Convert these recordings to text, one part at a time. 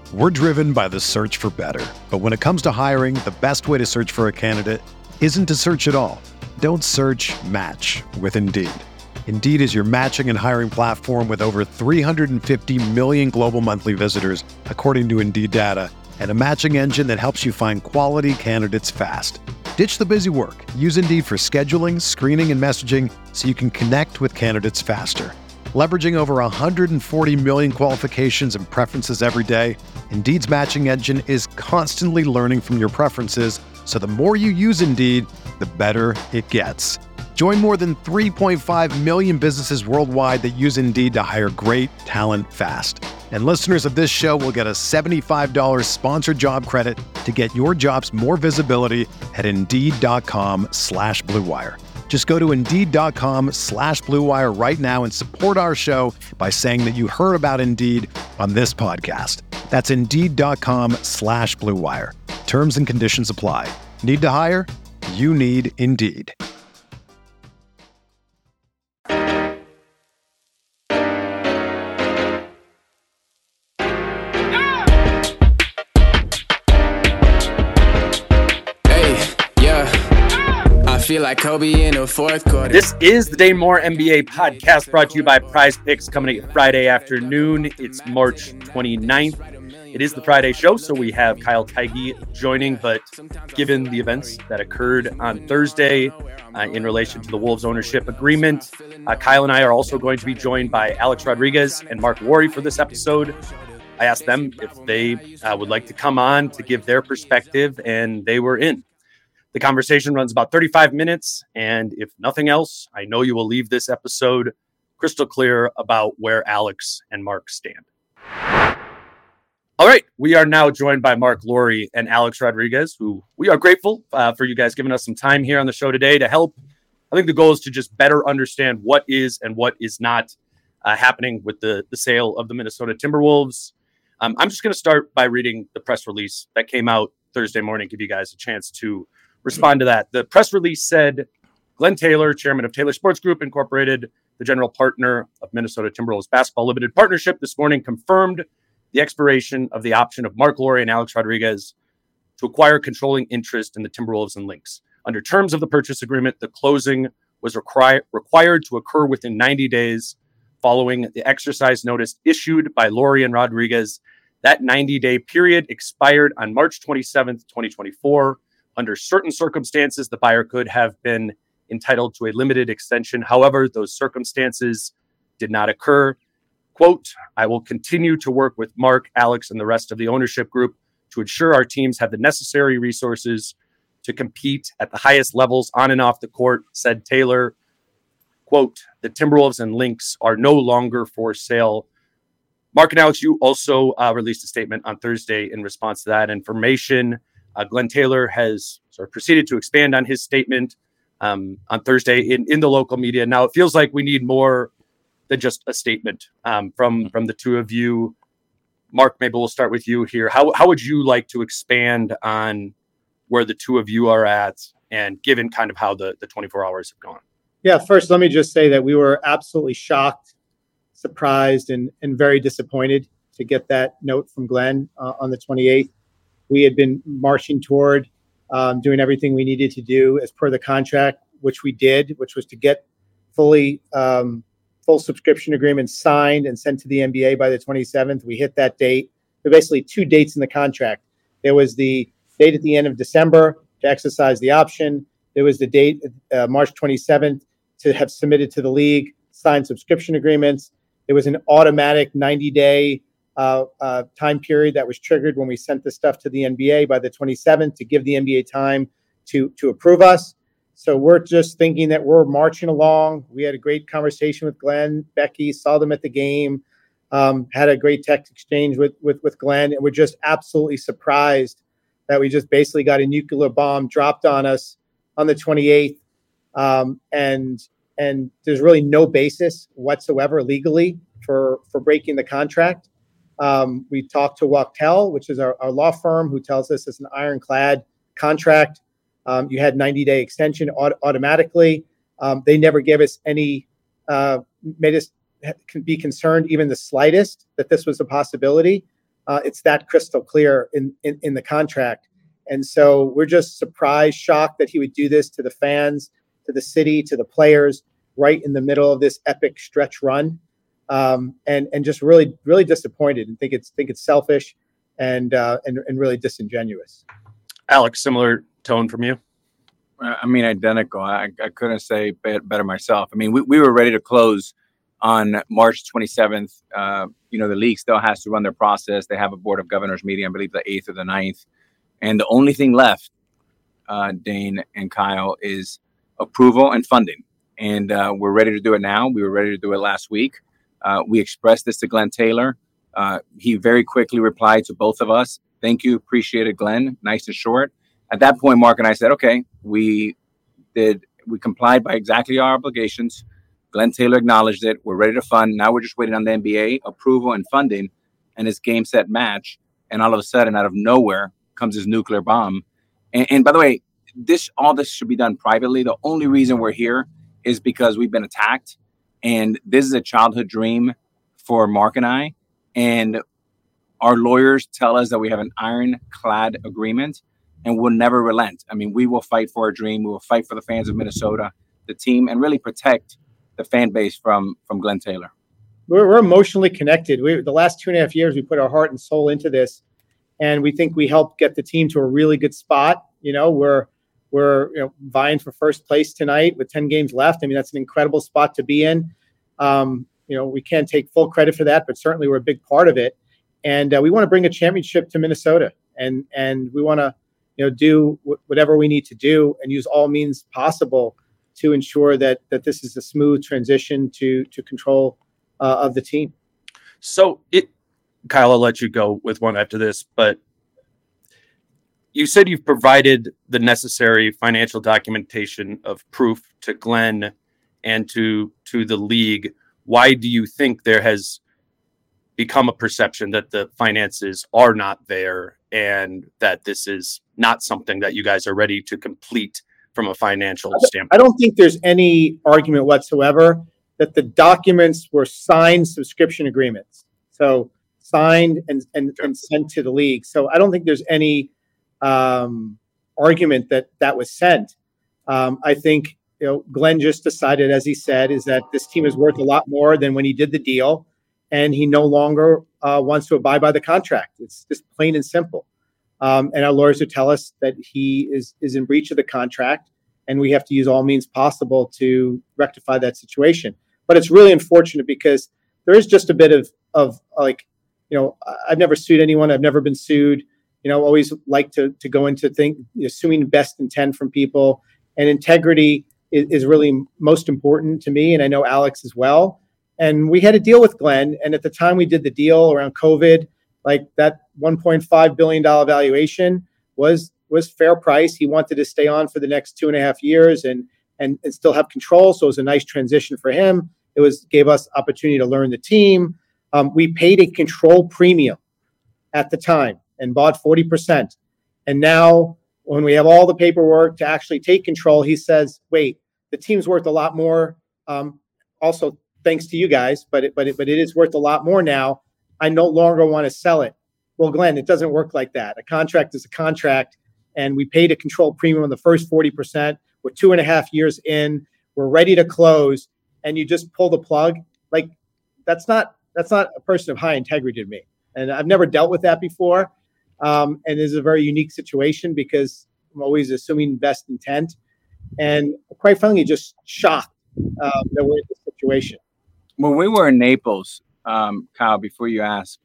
We're driven by the search for better. But when it comes to hiring, the best way to search for a candidate isn't to search at all. Don't search, match with Indeed. Indeed is your matching and hiring platform with over 350 million global monthly visitors, according to Indeed data, and a matching engine that helps you find quality candidates fast. Ditch the busy work. Use Indeed for scheduling, screening, and messaging so you can connect with candidates faster. Leveraging over 140 million qualifications and preferences every day, Indeed's matching engine is constantly learning from your preferences, so the more you use Indeed, the better it gets. Join more than 3.5 million businesses worldwide that use Indeed to hire great talent fast. And listeners of this show will get a $75 sponsored job credit to get your jobs more visibility at Indeed.com/Blue Wire. Just go to Indeed.com/Blue Wire right now and support our show by saying that you heard about Indeed on this podcast. That's Indeed.com/Blue Wire. Terms and conditions apply. Need to hire? You need Indeed. Feel like Kobe in the fourth quarter. This is the Dane Moore NBA podcast brought to you by Prize Picks, coming Friday afternoon. It's March 29th. It is the Friday show, so we have Kyle Theige joining, but given the events that occurred on Thursday in relation to the Wolves ownership agreement, Kyle and I are also going to be joined by Alex Rodriguez and Mark Lori for this episode. I asked them if they would like to come on to give their perspective, and they were in. The conversation runs about 35 minutes, and if nothing else, I know you will leave this episode crystal clear about where Alex and Mark stand. All right, we are now joined by Mark Lori and Alex Rodriguez, who we are grateful for you guys giving us some time here on the show today to help. I think the goal is to just better understand what is and what is not happening with the sale of the Minnesota Timberwolves. I'm just going to start by reading the press release that came out Thursday morning, give you guys a chance to respond to that. The press release said, Glenn Taylor, chairman of Taylor Sports Group Incorporated, the general partner of Minnesota Timberwolves Basketball Limited Partnership, this morning confirmed the expiration of the option of Mark Lori and Alex Rodriguez to acquire controlling interest in the Timberwolves and Lynx. Under terms of the purchase agreement, the closing was required to occur within 90 days following the exercise notice issued by Lori and Rodriguez. That 90-day period expired on March 27th, 2024. Under certain circumstances, the buyer could have been entitled to a limited extension. However, those circumstances did not occur. Quote, I will continue to work with Mark, Alex, and the rest of the ownership group to ensure our teams have the necessary resources to compete at the highest levels on and off the court, said Taylor. Quote, the Timberwolves and Lynx are no longer for sale. Mark and Alex, you also released a statement on Thursday in response to that information. Glenn Taylor has sort of proceeded to expand on his statement on Thursday in the local media. Now, it feels like we need more than just a statement from the two of you. Mark, maybe we'll start with you here. How would you like to expand on where the two of you are at, and given kind of how the 24 hours have gone? Yeah, first, let me just say that we were absolutely shocked, surprised, and very disappointed to get that note from Glenn on the 28th. We had been marching toward doing everything we needed to do as per the contract, which we did, which was to get full subscription agreements signed and sent to the NBA by the 27th. We hit that date. There were basically two dates in the contract. There was the date at the end of December to exercise the option. There was the date, March 27th, to have submitted to the league, signed subscription agreements. There was an automatic 90-day time period that was triggered when we sent the stuff to the NBA by the 27th to give the NBA time to approve us. So we're just thinking that we're marching along. We had a great conversation with Glenn, Becky, saw them at the game, had a great text exchange with Glenn, and we're just absolutely surprised that we just basically got a nuclear bomb dropped on us on the 28th. And there's really no basis whatsoever legally for breaking the contract. We talked to Wachtell, which is our law firm, who tells us it's an ironclad contract. You had 90-day extension automatically. They never gave us any, made us be concerned even the slightest that this was a possibility. It's that crystal clear in the contract. And so we're just surprised, shocked that he would do this to the fans, to the city, to the players, right in the middle of this epic stretch run, and just really, really disappointed and think it's selfish and really disingenuous. Alex, similar tone from you? I mean, identical. I couldn't say better myself. I mean, we were ready to close on March 27th. The league still has to run their process. They have a board of governors meeting, I believe the 8th or the 9th. And the only thing left, Dane and Kyle, is approval and funding. And we're ready to do it now. We were ready to do it last week. We expressed this to Glenn Taylor. He very quickly replied to both of us. Thank you. Appreciate it, Glenn. Nice and short. At that point, Mark and I said, okay, we complied by exactly our obligations. Glenn Taylor acknowledged it. We're ready to fund. Now we're just waiting on the NBA approval and funding and his game set match. And all of a sudden, out of nowhere, comes this nuclear bomb. And by the way, all this should be done privately. The only reason we're here is because we've been attacked. And this is a childhood dream for Mark and I. And our lawyers tell us that we have an ironclad agreement and we'll never relent. I mean, we will fight for our dream. We will fight for the fans of Minnesota, the team, and really protect the fan base from Glenn Taylor. We're emotionally connected. The last 2.5 years, we put our heart and soul into this. And we think we helped get the team to a really good spot. We're vying for first place tonight with 10 games left. I mean, that's an incredible spot to be in. We can't take full credit for that, but certainly we're a big part of it. And we want to bring a championship to Minnesota, and we want to do whatever we need to do and use all means possible to ensure that this is a smooth transition to control of the team. So Kyle, I'll let you go with one after this, but you said you've provided the necessary financial documentation of proof to Glenn and to the league. Why do you think there has become a perception that the finances are not there and that this is not something that you guys are ready to complete from a financial standpoint? I don't think there's any argument whatsoever that the documents were signed subscription agreements. So signed and sent to the league. So I don't think there's any argument that was sent. I think Glenn just decided, as he said, is that this team is worth a lot more than when he did the deal, and he no longer wants to abide by the contract. It's just plain and simple. And our lawyers would tell us that he is in breach of the contract, and we have to use all means possible to rectify that situation. But it's really unfortunate because there is just a bit of I've never sued anyone. I've never been sued. Always like to go into assuming best intent from people, and integrity is really most important to me. And I know Alex as well. And we had a deal with Glenn. And at the time we did the deal around COVID, like that $1.5 billion valuation was fair price. He wanted to stay on for the next 2.5 years and still have control. So it was a nice transition for him. Gave us opportunity to learn the team. We paid a control premium at the time and bought 40%. And now when we have all the paperwork to actually take control, he says, wait, the team's worth a lot more. Also, thanks to you guys, but it is worth a lot more now. I no longer want to sell it. Well, Glenn, it doesn't work like that. A contract is a contract, and we paid a control premium on the first 40%. We're 2.5 years in. We're ready to close, and you just pull the plug. Like that's not a person of high integrity to me. And I've never dealt with that before. And this is a very unique situation because I'm always assuming best intent. And quite frankly, just shocked that we're in this situation. When we were in Naples, Kyle, before you ask,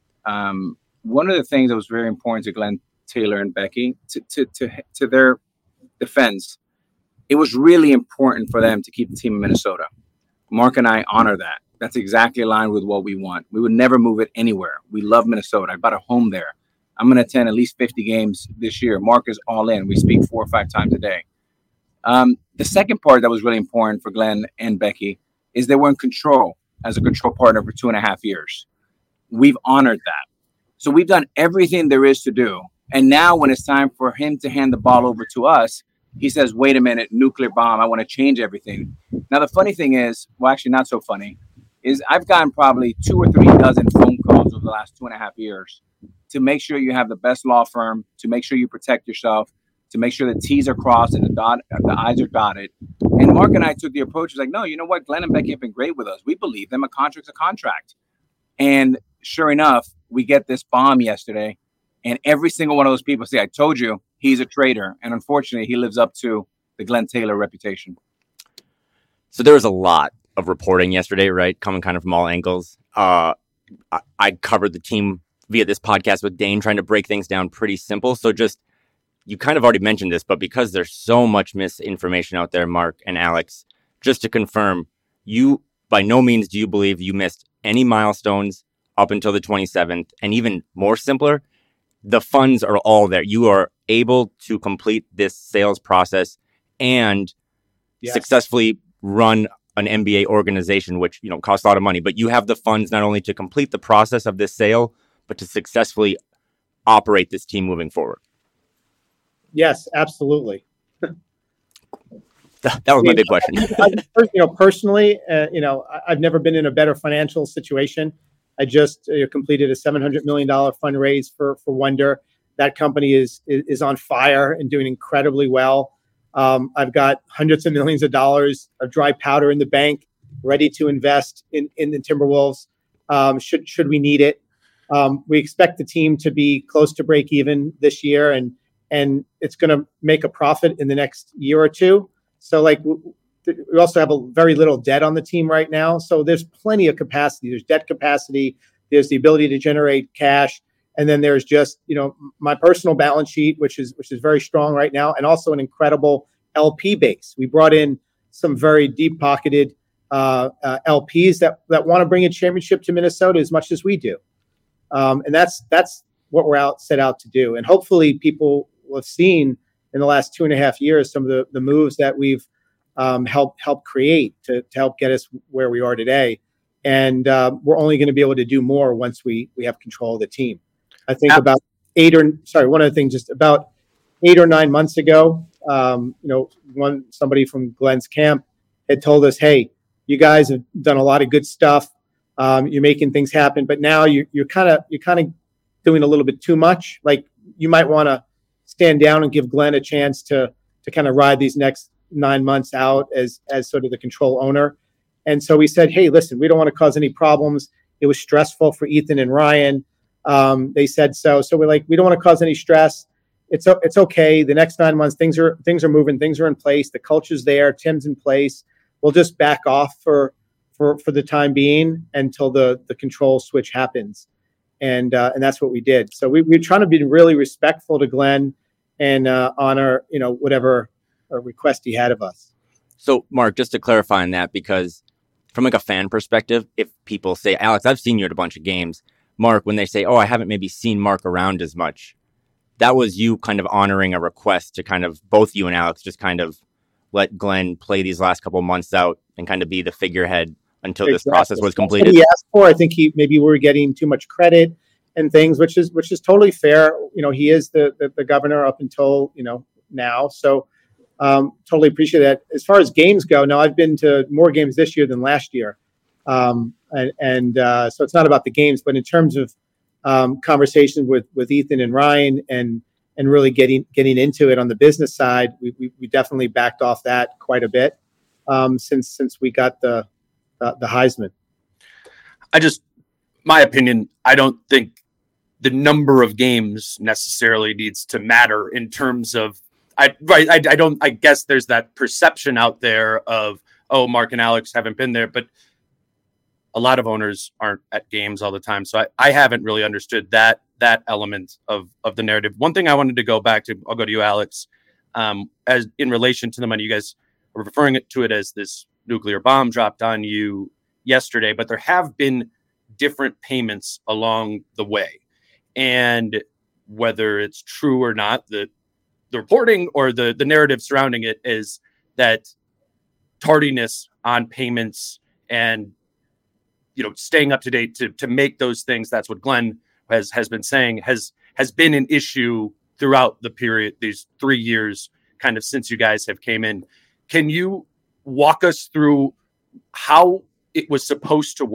one of the things that was very important to Glenn Taylor and Becky, to their defense, it was really important for them to keep the team in Minnesota. Mark and I honor that. That's exactly aligned with what we want. We would never move it anywhere. We love Minnesota. I bought a home there. I'm going to attend at least 50 games this year. Mark is all in. We speak 4 or 5 times a day. The second part that was really important for Glenn and Becky is they were in control as a control partner for 2.5 years. We've honored that. So we've done everything there is to do. And now when it's time for him to hand the ball over to us, he says, wait a minute, nuclear bomb. I want to change everything. Now, the funny thing is, well, actually not so funny, is I've gotten probably 2 or 3 dozen phone calls calls over the last 2.5 years to make sure you have the best law firm, to make sure you protect yourself, to make sure the T's are crossed and the I's are dotted. And Mark and I took the approach, was like, no, you know what? Glenn and Becky have been great with us. We believe them. A contract's a contract. And sure enough, we get this bomb yesterday. And every single one of those people say, I told you, he's a traitor. And unfortunately, he lives up to the Glenn Taylor reputation. So there was a lot of reporting yesterday, right? Coming kind of from all angles. I covered the team via this podcast with Dane, trying to break things down pretty simple. So just, you kind of already mentioned this, but because there's so much misinformation out there, Mark and Alex, just to confirm, you by no means do you believe you missed any milestones up until the 27th, and even more simpler, the funds are all there. You are able to complete this sales process and successfully run an NBA organization, which, you know, costs a lot of money, but you have the funds not only to complete the process of this sale, but to successfully operate this team moving forward. Yes, absolutely. That was my big question. Personally, I've never been in a better financial situation. I just completed a $700 million fundraise for Wonder. That company is on fire and doing incredibly well. I've got hundreds of millions of dollars of dry powder in the bank, ready to invest in the Timberwolves should we need it. We expect the team to be close to break even this year, and it's going to make a profit in the next year or two. So we also have a very little debt on the team right now. So there's plenty of capacity. There's debt capacity. There's the ability to generate cash. And then there's just, my personal balance sheet, which is very strong right now, and also an incredible LP base. We brought in some very deep-pocketed LPs that want to bring a championship to Minnesota as much as we do. And that's what we're set out to do. And hopefully people will have seen in the last 2.5 years some of the moves that we've helped create to help get us where we are today. And we're only going to be able to do more once we have control of the team. I think about one other thing, just about 8 or 9 months ago, somebody from Glenn's camp had told us, hey, you guys have done a lot of good stuff. You're making things happen, but now you're kind of doing a little bit too much. Like, you might want to stand down and give Glenn a chance to kind of ride these next 9 months out as sort of the control owner. And so we said, hey, listen, we don't want to cause any problems. It was stressful for Ethan and Ryan. They said so. So we're like, we don't want to cause any stress. It's okay. The next 9 months, things are moving. Things are in place. The culture's there. Tim's in place. We'll just back off for the time being until the control switch happens. And that's what we did. So we're trying to be really respectful to Glenn and honor, whatever request he had of us. So, Mark, just to clarify on that, because from a fan perspective, if people say, Alex, I've seen you at a bunch of games. Mark, when they say, oh, I haven't maybe seen Mark around as much, that was you kind of honoring a request to kind of, both you and Alex, just kind of let Glenn play these last couple months out and kind of be the figurehead until this process was completed. That's what he asked for. I think we were getting too much credit and things, which is totally fair. He is the governor up until now. So totally appreciate that. As far as games go, now I've been to more games this year than last year, so it's not about the games, but in terms of conversations with Ethan and Ryan and really getting into it on the business side, we definitely backed off that quite a bit since we got the Heisman. My opinion, I don't think the number of games necessarily needs to matter in terms of, I guess there's that perception out there of, oh, Mark and Alex haven't been there, but a lot of owners aren't at games all the time. So I haven't really understood that element of the narrative. One thing I wanted to go back to, I'll go to you, Alex, as in relation to the money. You guys are referring to it as this nuclear bomb dropped on you yesterday, but there have been different payments along the way. And whether it's true or not, the reporting or the narrative surrounding it is that tardiness on payments and staying up to date to make those things, that's what Glenn has been saying, has been an issue throughout the period, these 3 years kind of since you guys have came in. Can you walk us through how it was supposed to work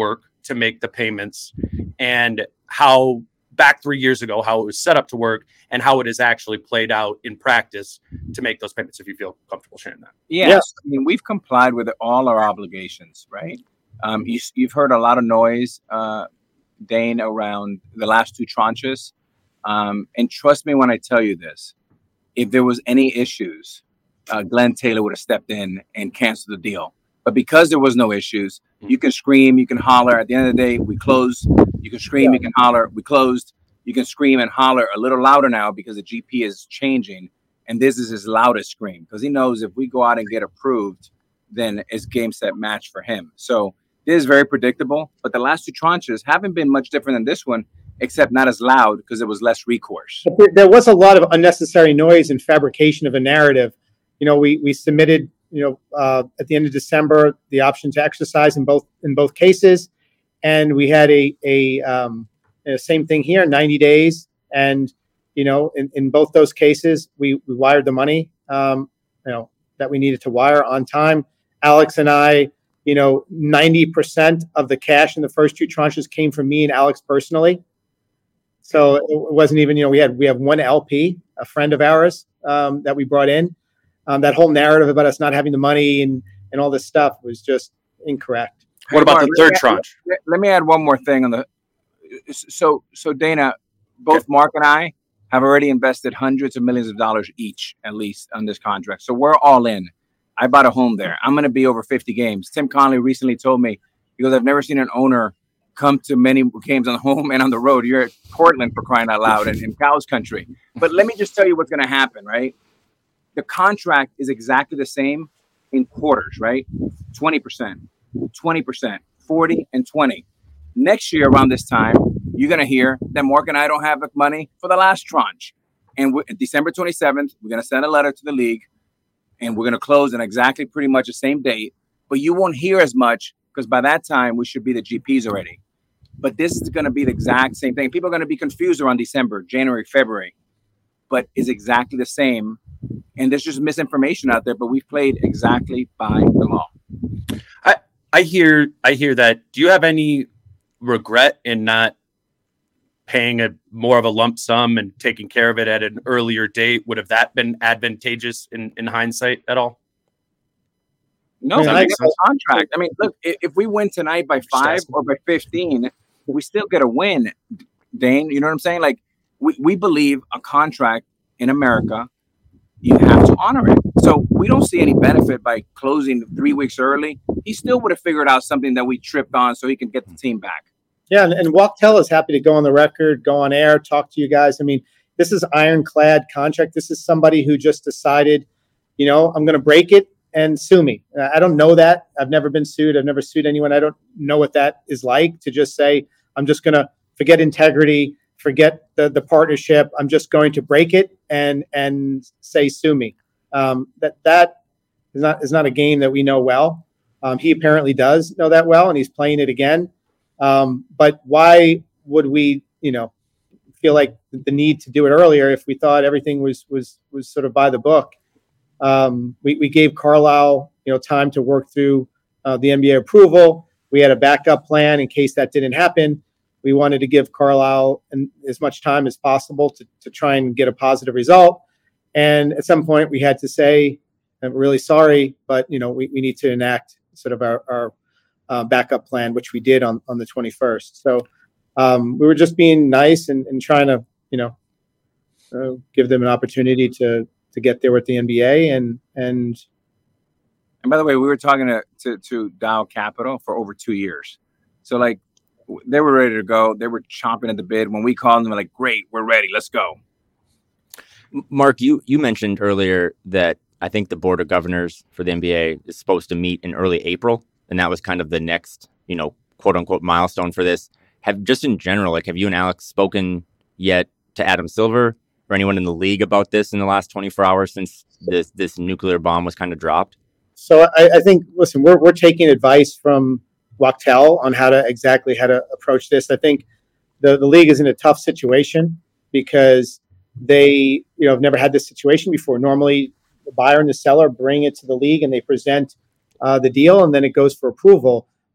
to make the payments, and how back 3 years ago, how it was set up to work and how it has actually played out in practice to make those payments, if you feel comfortable sharing that. Yes. I mean, we've complied with all our obligations, right? You've heard a lot of noise, Dane, around the last two tranches. And trust me when I tell you this, if there was any issues, Glenn Taylor would have stepped in and canceled the deal. But because there was no issues, you can scream, you can holler. At the end of the day, we closed. You can scream, you can holler. We closed. You can scream and holler a little louder now because the GP is changing. And this is his loudest scream because he knows if we go out and get approved, then it's game, set, match for him. So this is very predictable. But the last two tranches haven't been much different than this one, except not as loud because there was less recourse. There was a lot of unnecessary noise and fabrication of a narrative. We submitted, at the end of December, the option to exercise in both cases, and we had a same thing here, 90 days, and in both those cases, we wired the money, that we needed to wire on time. Alex and I, 90% of the cash in the first two tranches came from me and Alex personally. So it wasn't even, we have one LP, a friend of ours, that we brought in. That whole narrative about us not having the money and all this stuff was just incorrect. What about the third tranche? Let me add one more thing on the. So Dana, both Mark and I have already invested hundreds of millions of dollars each, at least, on this contract. So we're all in. I bought a home there. I'm going to be over 50 games. Tim Connolly recently told me, because I've never seen an owner come to many games on home and on the road. You're at Portland, for crying out loud, and in Cows country. But let me just tell you what's going to happen, right? The contract is exactly the same in quarters, right? 20%, 20%, 40, and 20. Next year around this time, you're going to hear that Mark and I don't have the money for the last tranche. And December 27th, we're going to send a letter to the league, and we're going to close on exactly pretty much the same date. But you won't hear as much because by that time, we should be the GPs already. But this is going to be the exact same thing. People are going to be confused around December, January, February, but it's exactly the same. And there's just misinformation out there, but we've played exactly by the law. I hear that. Do you have any regret in not paying more of a lump sum and taking care of it at an earlier date? Would have that been advantageous in hindsight at all? No, we have a contract. I mean, look, if we win tonight by 5 or by 15, we still get a win, Dane. You know what I'm saying? Like, we believe a contract in America, you have to honor it. So we don't see any benefit by closing 3 weeks early. He still would have figured out something that we tripped on so he can get the team back. Yeah, and Wachtell is happy to go on the record, go on air, talk to you guys. I mean, this is ironclad contract. This is somebody who just decided, I'm going to break it and sue me. I don't know that. I've never been sued. I've never sued anyone. I don't know what that is like to just say, I'm just going to forget integrity, forget the partnership. I'm just going to break it and say, sue me. That is not a game that we know well. He apparently does know that well, and he's playing it again. But why would we, feel like the need to do it earlier if we thought everything was sort of by the book? We gave Carlisle, time to work through the NBA approval. We had a backup plan in case that didn't happen. We wanted to give Carlisle as much time as possible to try and get a positive result. And at some point, we had to say, I'm really sorry, but we need to enact sort of our backup plan, which we did on the 21st. So we were just being nice and trying to, give them an opportunity to get there with the NBA. And by the way, we were talking to Dow Capital for over 2 years. So like they were ready to go. They were chomping at the bit. When we called them, like, great, we're ready. Let's go. Mark, you mentioned earlier that I think the Board of Governors for the NBA is supposed to meet in early April. And that was kind of the next, quote unquote milestone for this. Have you and Alex spoken yet to Adam Silver or anyone in the league about this in the last 24 hours since this nuclear bomb was kind of dropped? So I think, listen, we're taking advice from Wachtell on how to approach this. I think the league is in a tough situation because they, have never had this situation before. Normally, the buyer and the seller bring it to the league and they present the deal, and then it goes for approval.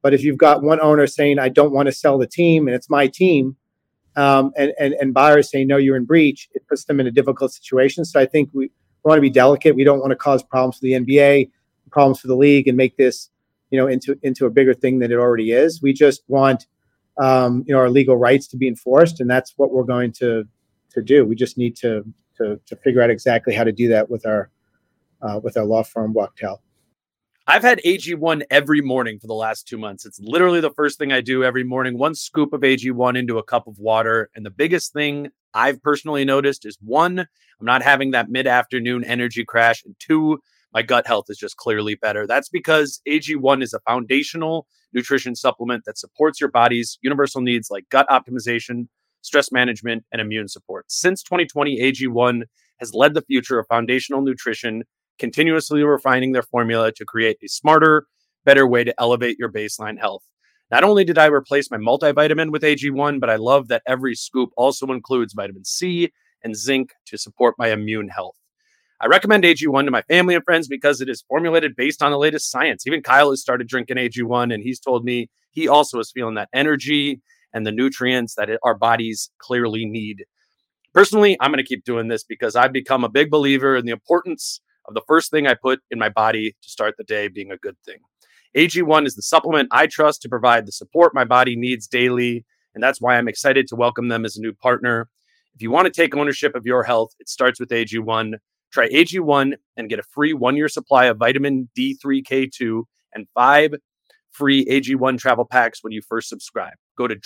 But if you've got one owner saying, I don't want to sell the team and it's my team, and buyers saying, no, you're in breach, it puts them in a difficult situation. So I think we want to be delicate. We don't want to cause problems for the NBA, problems for the league, and make this, into a bigger thing than it already is. We just want, our legal rights to be enforced, and that's what we're going to do. We just need to figure out exactly how to do that with our law firm, Wachtell. I've had AG1 every morning for the last 2 months. It's literally the first thing I do every morning. 1 scoop of AG1 into a cup of water. And the biggest thing I've personally noticed is 1, I'm not having that mid-afternoon energy crash. And 2, my gut health is just clearly better. That's because AG1 is a foundational nutrition supplement that supports your body's universal needs like gut optimization, stress management, and immune support. Since 2020, AG1 has led the future of foundational nutrition, continuously refining their formula to create a smarter, better way to elevate your baseline health. Not only did I replace my multivitamin with AG1, but I love that every scoop also includes vitamin C and zinc to support my immune health. I recommend AG1 to my family and friends because it is formulated based on the latest science. Even Kyle has started drinking AG1, and he's told me he also is feeling that energy and the nutrients that our bodies clearly need. Personally, I'm going to keep doing this because I've become a big believer in the importance of the first thing I put in my body to start the day being a good thing. AG1 is the supplement I trust to provide the support my body needs daily, and that's why I'm excited to welcome them as a new partner. If you want to take ownership of your health, it starts with AG1. Try AG1 and get a free 1-year supply of vitamin D3K2 and 5 free AG1 travel packs when you first subscribe. Go to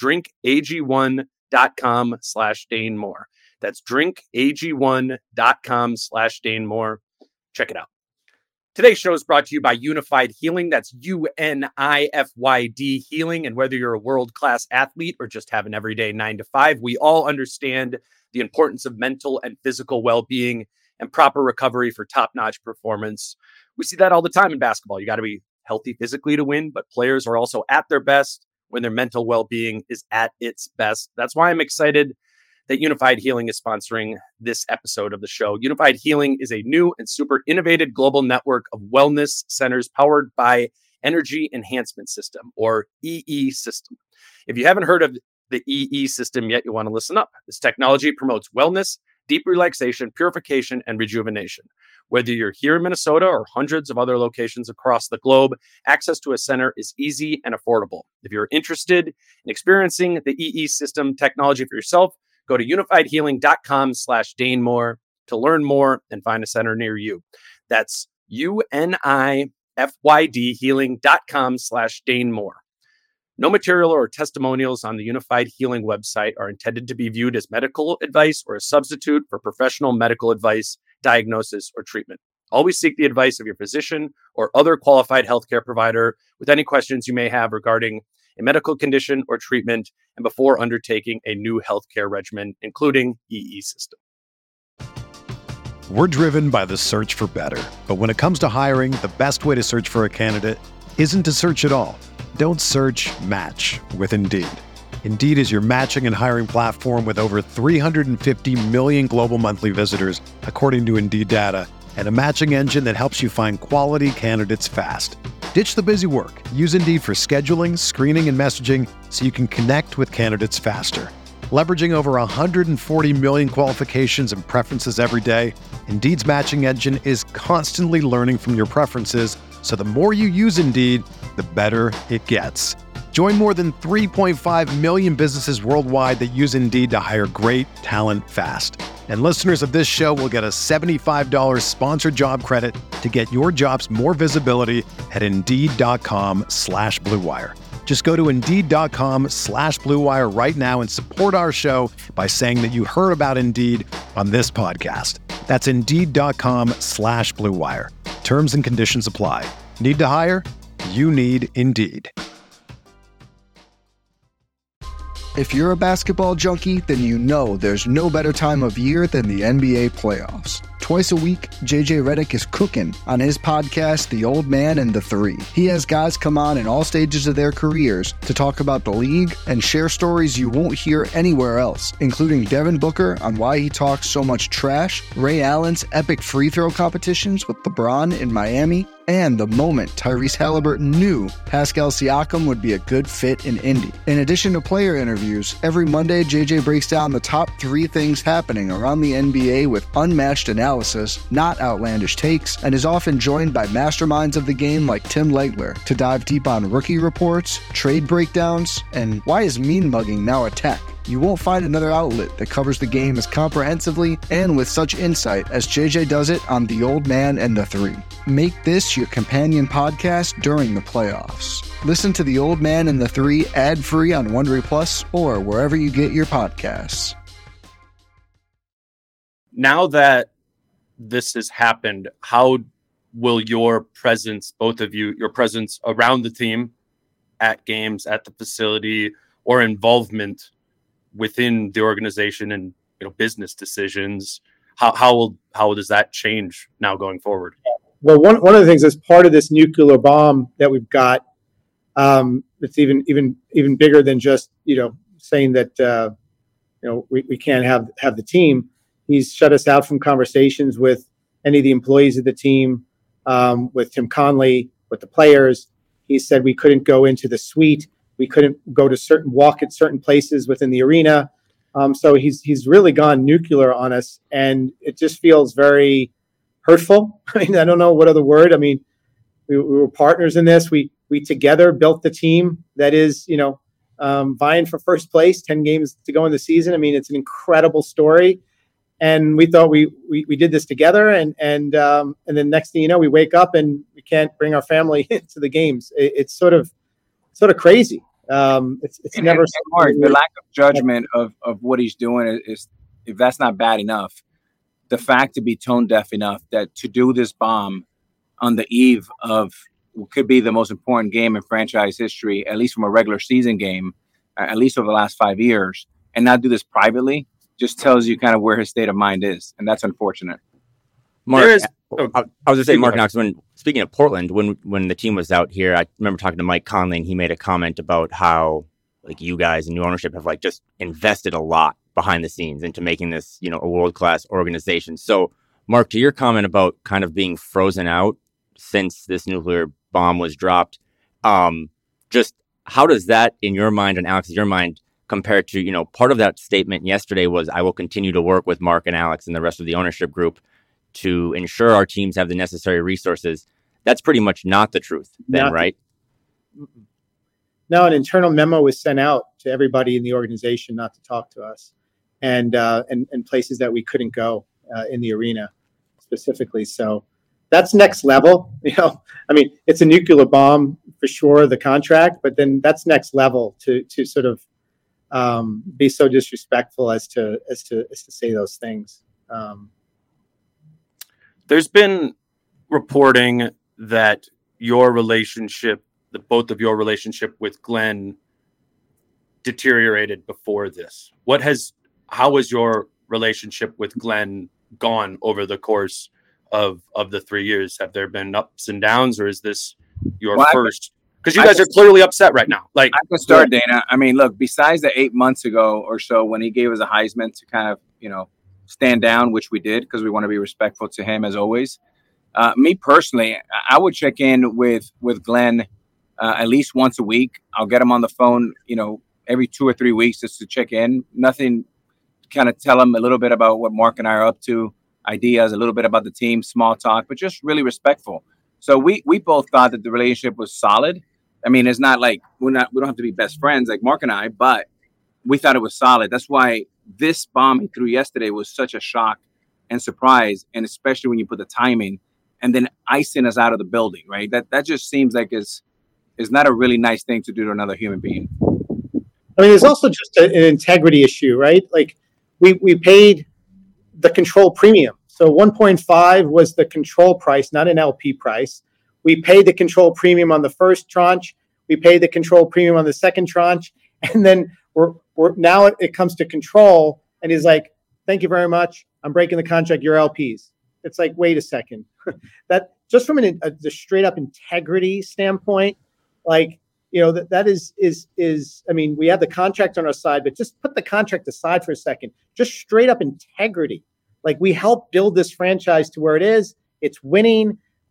drinkag1.com/DaneMoore. That's drinkag1.com/DaneMoore. Check it out. Today's show is brought to you by Unified Healing. That's UNIFYD Healing. And whether you're a world-class athlete or just have an everyday 9 to 5, we all understand the importance of mental and physical well-being and proper recovery for top-notch performance. We see that all the time in basketball. You got to be healthy physically to win, but players are also at their best when their mental well-being is at its best. That's why I'm excited that Unified Healing is sponsoring this episode of the show. Unified Healing is a new and super innovative global network of wellness centers powered by Energy Enhancement System, or EE System. If you haven't heard of the EE System yet, you want to listen up. This technology promotes wellness, deep relaxation, purification, and rejuvenation. Whether you're here in Minnesota or hundreds of other locations across the globe, access to a center is easy and affordable. If you're interested in experiencing the EE System technology for yourself, go to unifiedhealing.com/DaneMoore to learn more and find a center near you. That's UNIFYDhealing.com/DaneMoore. No material or testimonials on the Unified Healing website are intended to be viewed as medical advice or a substitute for professional medical advice, diagnosis, or treatment. Always seek the advice of your physician or other qualified healthcare provider with any questions you may have regarding a medical condition or treatment and before undertaking a new healthcare regimen, including EE System. We're driven by the search for better. But when it comes to hiring, the best way to search for a candidate isn't to search at all. Don't search, match with Indeed. Indeed is your matching and hiring platform with over 350 million global monthly visitors, according to Indeed data, and a matching engine that helps you find quality candidates fast. Ditch the busy work. Use Indeed for scheduling, screening, and messaging so you can connect with candidates faster. Leveraging over 140 million qualifications and preferences every day, Indeed's matching engine is constantly learning from your preferences, so the more you use Indeed, the better it gets. Join more than 3.5 million businesses worldwide that use Indeed to hire great talent fast. And listeners of this show will get a $75 sponsored job credit to get your jobs more visibility at Indeed.com/Blue Wire. Just go to Indeed.com/Blue Wire right now and support our show by saying that you heard about Indeed on this podcast. That's Indeed.com/Blue Wire. Terms and conditions apply. Need to hire? You need Indeed. If you're a basketball junkie, then you know there's no better time of year than the NBA playoffs. Twice a week, JJ Redick is cooking on his podcast, The Old Man and the Three. He has guys come on in all stages of their careers to talk about the league and share stories you won't hear anywhere else, including Devin Booker on why he talks so much trash, Ray Allen's epic free throw competitions with LeBron in Miami, and the moment Tyrese Halliburton knew Pascal Siakam would be a good fit in Indy. In addition to player interviews, every Monday JJ breaks down the top 3 things happening around the NBA with unmatched analysis, not outlandish takes, and is often joined by masterminds of the game like Tim Legler to dive deep on rookie reports, trade breakdowns, and why is mean mugging now a tech? You won't find another outlet that covers the game as comprehensively and with such insight as JJ does it on The Old Man and the Three. Make this your companion podcast during the playoffs. Listen to The Old Man and the Three ad-free on Wondery Plus or wherever you get your podcasts. Now that this has happened, how will your presence, both of you, your presence around the team, at games, at the facility, or involvement within the organization and business decisions, how does that change now going forward? Well, one of the things as part of this nuclear bomb that we've got, it's even bigger than just saying that we can't have the team. He's shut us out from conversations with any of the employees of the team, with Tim Conley, with the players. He said we couldn't go into the suite. We couldn't go to walk at certain places within the arena. So he's really gone nuclear on us, and it just feels very hurtful. I mean, I don't know what other word. I mean, we were partners in this. We together built the team that is, vying for first place, 10 games to go in the season. I mean, it's an incredible story. And we thought we did this together. And then next thing you know, we wake up and we can't bring our family into the games. It's sort of crazy. It's never hard. The lack of judgment of what he's doing is, if that's not bad enough, the fact to be tone deaf enough that to do this bomb on the eve of what could be the most important game in franchise history, at least from a regular season game, at least over the last 5 years, and not do this privately, just tells you kind of where his state of mind is, and that's unfortunate. Mark, I was going to say, Mark Knox, speaking of Portland, when the team was out here, I remember talking to Mike Conley, and he made a comment about how you guys and new ownership have just invested a lot behind the scenes into making this, a world-class organization. So, Mark, to your comment about kind of being frozen out since this nuclear bomb was dropped, just how does that, in your mind and Alex's your mind, compare to, part of that statement yesterday was, I will continue to work with Mark and Alex and the rest of the ownership group to ensure our teams have the necessary resources. That's pretty much not the truth then, right? No, an internal memo was sent out to everybody in the organization not to talk to us, and places that we couldn't go in the arena specifically. So that's next level. I mean, it's a nuclear bomb for sure, the contract, but then that's next level to sort of be so disrespectful as to say those things. There's been reporting that both of your relationship with Glenn deteriorated before this. How has your relationship with Glenn gone over the course of the 3 years? Have there been ups and downs, or is this your first? Because you guys are clearly upset right now. I can start, Dana. I mean, look, besides the 8 months ago or so when he gave us a Heisman to kind of, stand down, which we did because we want to be respectful to him as always. Me personally, I would check in with Glenn at least once a week. I'll get him on the phone, every 2 or 3 weeks just to check in. Nothing, kind of tell him a little bit about what Mark and I are up to, ideas, a little bit about the team, small talk, but just really respectful. So we both thought that the relationship was solid. I mean, it's not like we don't have to be best friends like Mark and I, but we thought it was solid. That's why this bomb he threw yesterday was such a shock and surprise, and especially when you put the timing and then icing us out of the building, right? That just seems like is not a really nice thing to do to another human being. I mean, there's also just an integrity issue, right? Like we paid the control premium. So 1.5 was the control price, not an LP price. We paid the control premium on the first tranche. We paid the control premium on the second tranche. And then we're now it comes to control, and he's like, thank you very much. I'm breaking the contract. Your LPs. It's like, wait a second. That just from the straight up integrity standpoint, that is, I mean, we have the contract on our side, but just put the contract aside for a second. Just straight up integrity. Like, we helped build this franchise to where it is. It's winning.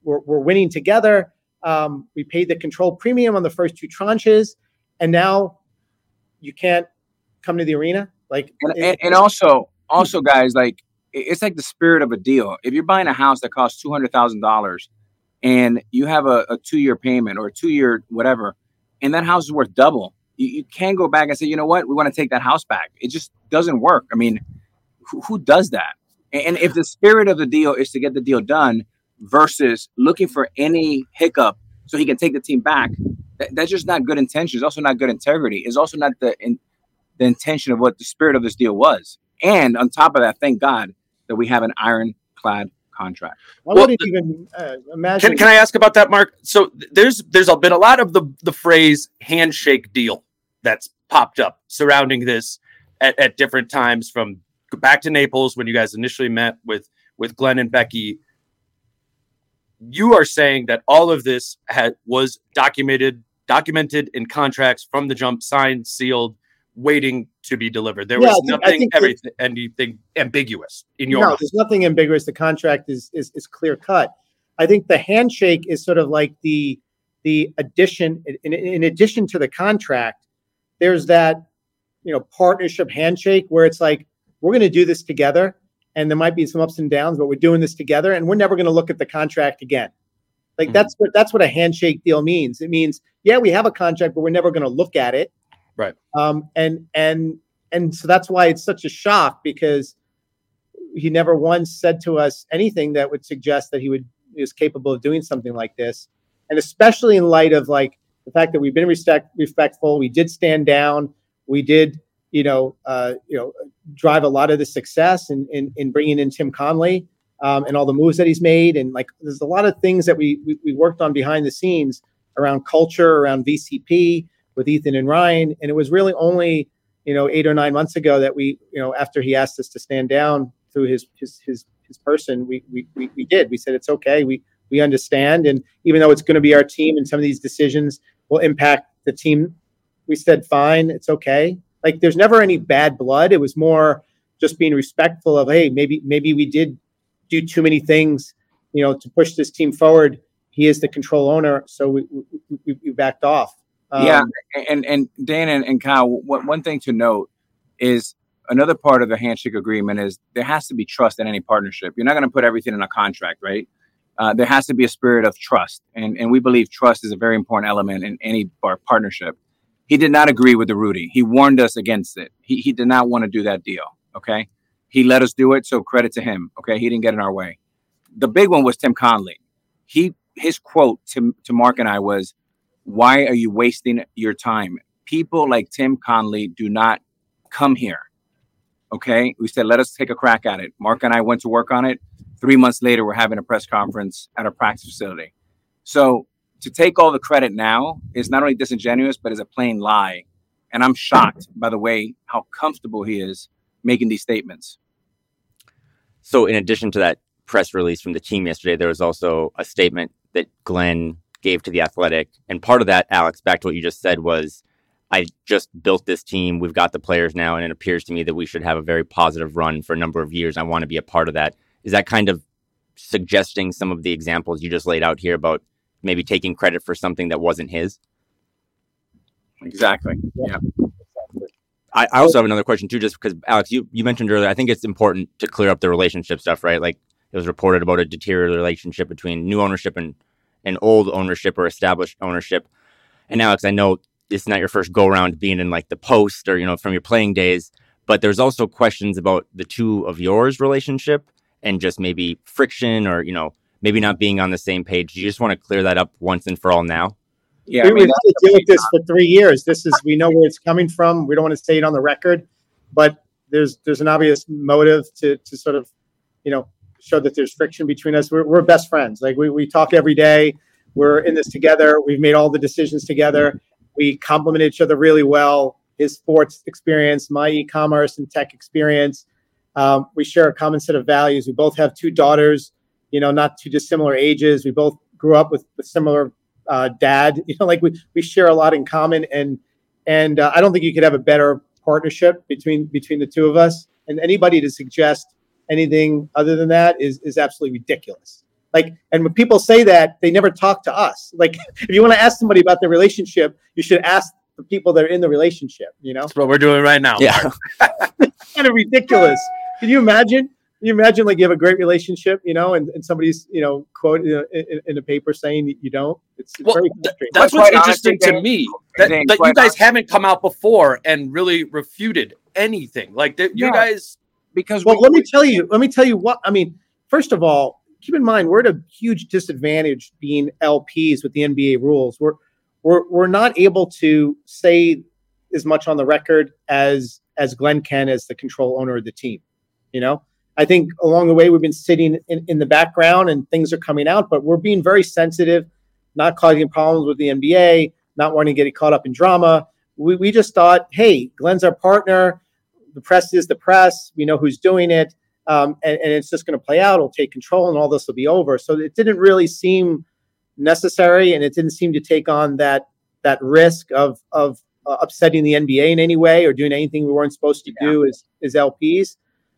we're winning together. We paid the control premium on the first 2 tranches, and now you can't come to the arena. And also, guys, like, it's like the spirit of a deal. If you're buying a house that costs $200,000 and you have a 2-year payment or a 2-year whatever, and that house is worth double, you can't go back and say, you know what, we want to take that house back. It just doesn't work. I mean, who does that? And if the spirit of the deal is to get the deal done versus looking for any hiccup so he can take the team back, that's just not good intention. It's also not good integrity. It's also not the intention of what the spirit of this deal was. And on top of that, thank God that we have an ironclad contract. I wouldn't even imagine. Can I ask about that, Mark? So there's been a lot of the phrase handshake deal that's popped up surrounding this at different times, from back to Naples when you guys initially met with Glenn and Becky. You are saying that all of this was documented in contracts from the jump, signed, sealed, waiting to be delivered. There was anything ambiguous in your mind. There's nothing ambiguous. The contract is clear cut. I think the handshake is sort of like the addition. In addition to the contract, there's that partnership handshake where it's like, we're going to do this together, and there might be some ups and downs, but we're doing this together, and we're never going to look at the contract again. Like that's what a handshake deal means. It means, yeah, we have a contract, but we're never going to look at it. Right. And so that's why it's such a shock, because he never once said to us anything that would suggest that he was capable of doing something like this. And especially in light of like the fact that we've been respectful, we did stand down, we did, drive a lot of the success in bringing in Tim Conley and all the moves that he's made. And like, there's a lot of things that we worked on behind the scenes around culture, around VCP with Ethan and Ryan. And it was really only, 8 or 9 months ago that we, after he asked us to stand down through his person, we did. We said, it's okay. We understand. And even though it's going to be our team and some of these decisions will impact the team, we said, fine, it's okay. Like, there's never any bad blood. It was more just being respectful of, hey, maybe we did do too many things, to push this team forward. He is the control owner, so we backed off. And Dan and Kyle, one thing to note is another part of the handshake agreement is there has to be trust in any partnership. You're not going to put everything in a contract, right? There has to be a spirit of trust, and we believe trust is a very important element in any partnership. He did not agree with the Rudy. He warned us against it. He did not want to do that deal. Okay. He let us do it. So credit to him. Okay. He didn't get in our way. The big one was Tim Conley. His quote to Mark and I was, "Why are you wasting your time? People like Tim Conley do not come here." Okay. We said, let us take a crack at it. Mark and I went to work on it. 3 months later, we're having a press conference at our practice facility. So to take all the credit now is not only disingenuous, but is a plain lie. And I'm shocked by the way how comfortable he is making these statements. So in addition to that press release from the team yesterday, there was also a statement that Glenn gave to The Athletic. And part of that, Alex, back to what you just said, was, I just built this team. We've got the players now, and it appears to me that we should have a very positive run for a number of years. I want to be a part of that. Is that kind of suggesting some of the examples you just laid out here about maybe taking credit for something that wasn't his? Exactly. Yeah. I also have another question too, just because, Alex, you mentioned earlier, I think it's important to clear up the relationship stuff, right? Like, it was reported about a deteriorated relationship between new ownership and old ownership or established ownership. And Alex, I know it's not your first go around being in like the post or, from your playing days, but there's also questions about the two of yours relationship and just maybe friction or, maybe not being on the same page. Do you just want to clear that up once and for all now? Yeah, we've had to deal with this for 3 years. We know where it's coming from. We don't want to say it on the record, but there's an obvious motive to sort of, show that there's friction between us. We're best friends. Like we talk every day. We're in this together. We've made all the decisions together. We complement each other really well. His sports experience, my e-commerce and tech experience. We share a common set of values. We both have 2 daughters, not too dissimilar ages. We both grew up with similar dad. We share a lot in common, and I don't think you could have a better partnership between the two of us. And anybody to suggest anything other than that is absolutely ridiculous. Like, and when people say that, they never talk to us. Like, if you want to ask somebody about their relationship, you should ask the people that are in the relationship, That's what we're doing right now. Yeah. It's kind of ridiculous. Can you imagine? Can you imagine, like, you have a great relationship, and somebody's, quote in a paper saying that you don't? It's very frustrating. That's But what's quite interesting honestly, to me, Dane, that you quite guys honestly- haven't come out before and really refuted anything. Like, you Yeah. guys... Because Well, let me tell you what, I mean, first of all, keep in mind, we're at a huge disadvantage being LPs with the NBA rules. We're not able to say as much on the record as Glenn can as the control owner of the team. I think along the way we've been sitting in the background and things are coming out, but we're being very sensitive, not causing problems with the NBA, not wanting to get caught up in drama. We just thought, hey, Glenn's our partner. The press is the press. We know who's doing it. And it's just going to play out. It'll take control and all this will be over. So it didn't really seem necessary, and it didn't seem to take on that risk of upsetting the NBA in any way or doing anything we weren't supposed to do as LPs.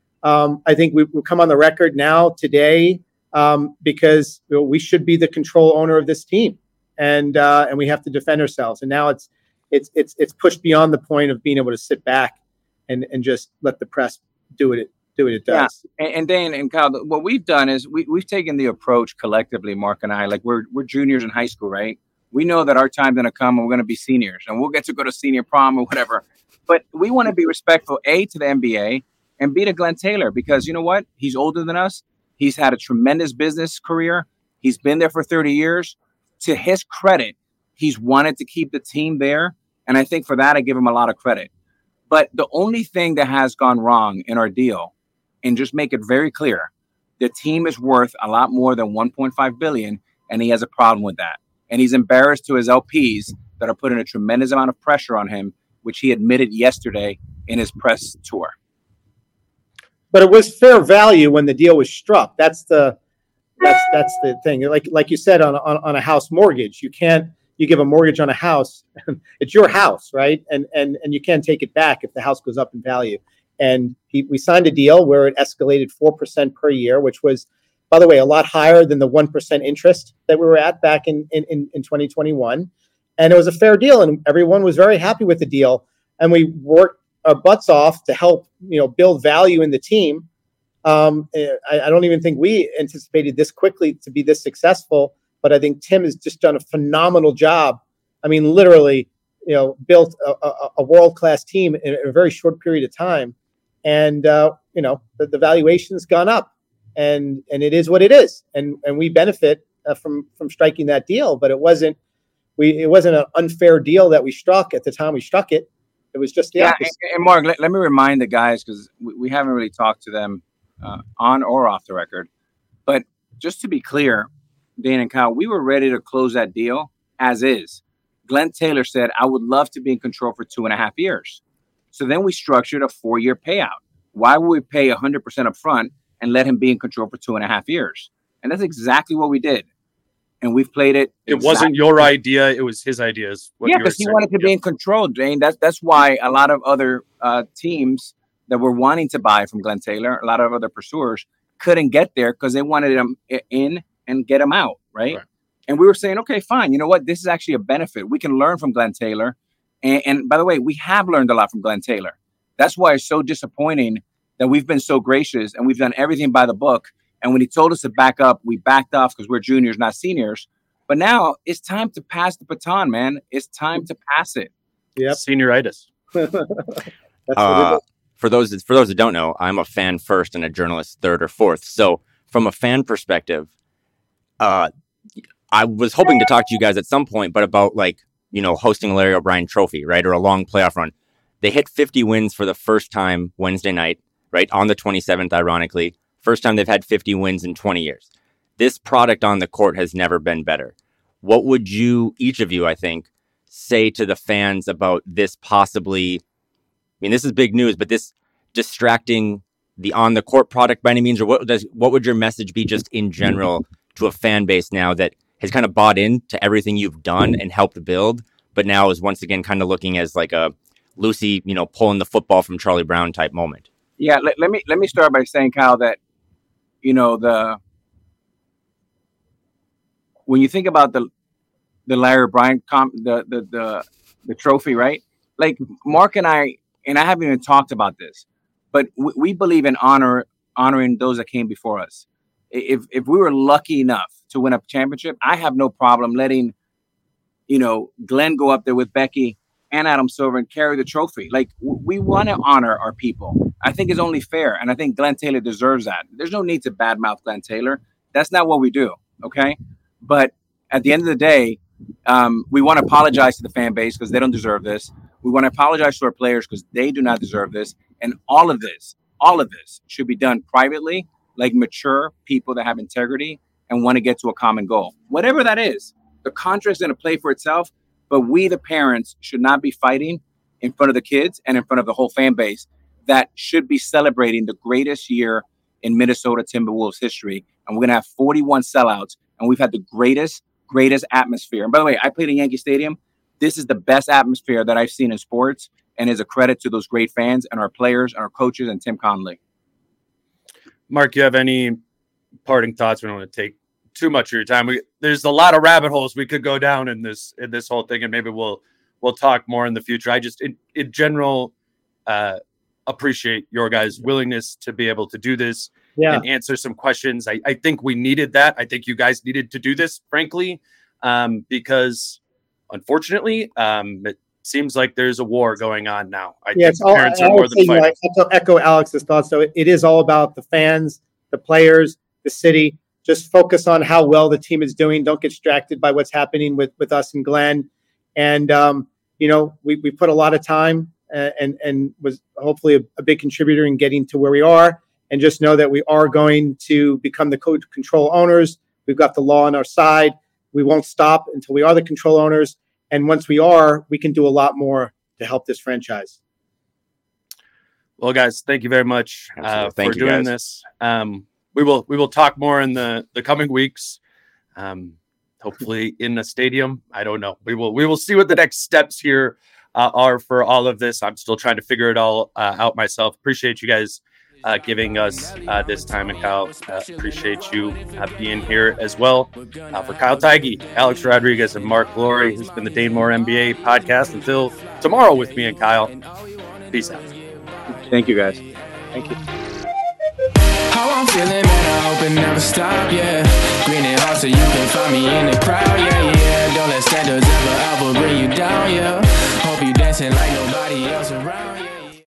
I think we've come on the record now today because we should be the control owner of this team, and we have to defend ourselves. And now it's pushed beyond the point of being able to sit back and just let the press do what it does. Yeah. And Dane and Kyle, what we've done is we've taken the approach collectively, Mark and I, like we're juniors in high school, right? We know that our time's going to come and we're going to be seniors and we'll get to go to senior prom or whatever. But we want to be respectful, A, to the NBA, and B, to Glenn Taylor, because you know what? He's older than us. He's had a tremendous business career. He's been there for 30 years. To his credit, he's wanted to keep the team there. And I think for that, I give him a lot of credit. But the only thing that has gone wrong in our deal, and just make it very clear, the team is worth a lot more than $1.5 billion, and he has a problem with that. And he's embarrassed to his LPs that are putting a tremendous amount of pressure on him, which he admitted yesterday in his press tour. But it was fair value when the deal was struck. That's the thing. Like you said on a house mortgage, you give a mortgage on a house, it's your house, right? And you can't take it back if the house goes up in value. And we signed a deal where it escalated 4% per year, which was, by the way, a lot higher than the 1% interest that we were at back in 2021. And it was a fair deal, and everyone was very happy with the deal. And we worked our butts off to help, build value in the team. I don't even think we anticipated this quickly to be this successful, but I think Tim has just done a phenomenal job. I mean, literally, built a world-class team in a very short period of time. And, the valuation's gone up, and it is what it is. And we benefit from striking that deal, but it wasn't an unfair deal that we struck at the time we struck it. It was just the opposite. And Mark, let me remind the guys, because we haven't really talked to them on or off the record. But just to be clear, Dane and Kyle, we were ready to close that deal as is. Glenn Taylor said, I would love to be in control for 2.5 years. So then we structured a 4-year payout. Why would we pay 100% up front and let him be in control for 2.5 years? And that's exactly what we did. And we've played it. It wasn't your idea. It was his idea. Yeah, because he wanted to be in control, Dane. That's why a lot of other teams that were wanting to buy from Glenn Taylor, a lot of other pursuers, couldn't get there because they wanted him in and get him out, right? And we were saying, okay, fine. You know what? This is actually a benefit. We can learn from Glenn Taylor. And by the way, we have learned a lot from Glenn Taylor. That's why it's so disappointing that we've been so gracious and we've done everything by the book. And when he told us to back up, we backed off because we're juniors, not seniors. But now it's time to pass the baton, man. It's time to pass it. Yep. Senioritis. That's what it is. For those that don't know, I'm a fan first and a journalist third or fourth. So from a fan perspective, I was hoping to talk to you guys at some point, but about hosting a Larry O'Brien trophy, right? Or a long playoff run. They hit 50 wins for the first time Wednesday night, right? On the 27th, ironically. First time they've had 50 wins in 20 years. This product on the court has never been better. What would each of you, I think, say to the fans about this possibly, this is big news, but this distracting the on-the-court product by any means? Or what would your message be just in general to a fan base now that has kind of bought into everything you've done and helped build, but now is once again kind of looking as like a Lucy, pulling the football from Charlie Brown type moment? Yeah, let me start by saying, Kyle, that when you think about the Larry Bryant the trophy, right? Like Mark and I haven't even talked about this, but we believe in honoring those that came before us. If we were lucky enough to win a championship, I have no problem letting, Glenn go up there with Becky and Adam Silver and carry the trophy. Like we want to honor our people. I think it's only fair. And I think Glenn Taylor deserves that. There's no need to badmouth Glenn Taylor. That's not what we do. Okay. But at the end of the day, we want to apologize to the fan base because they don't deserve this. We want to apologize to our players because they do not deserve this. And all of this should be done privately, like mature people that have integrity and want to get to a common goal. Whatever that is, the contract's going to play for itself, but we, the parents, should not be fighting in front of the kids and in front of the whole fan base that should be celebrating the greatest year in Minnesota Timberwolves history. And we're going to have 41 sellouts, and we've had the greatest atmosphere. And by the way, I played in Yankee Stadium. This is the best atmosphere that I've seen in sports, and is a credit to those great fans and our players and our coaches and Tim Connolly. Mark, you have any parting thoughts? We don't want to take too much of your time. There's a lot of rabbit holes we could go down in this whole thing, and maybe we'll talk more in the future. I just, in general, appreciate your guys' willingness to be able to do this and answer some questions. I think we needed that. I think you guys needed to do this, frankly, because unfortunately, it seems like there's a war going on now. I think parents are more than fighters. I'll echo Alex's thoughts. So it is all about the fans, the players, the city. Just focus on how well the team is doing. Don't get distracted by what's happening with us and Glenn. And, we put a lot of time and was hopefully a big contributor in getting to where we are. And just know that we are going to become the control owners. We've got the law on our side. We won't stop until we are the control owners. And once we are, we can do a lot more to help this franchise. Well, guys, thank you very much for doing this. We will talk more in the coming weeks. Hopefully in a stadium. I don't know. We will see what the next steps here are for all of this. I'm still trying to figure it all out myself. Appreciate you guys giving us this time. And Kyle, appreciate you being here as well. For Kyle Theige, Alex Rodriguez, and Mark Glory, who's been the Dane Moore NBA podcast. Until tomorrow with me and Kyle. Peace out. Thank you, guys. Thank you. How I'm feeling, man, I hope it never stop, yeah. Green and hot so you can find me in the crowd, yeah. Don't let standards ever bring you down, yeah. Hope you dancing like nobody else around, yeah.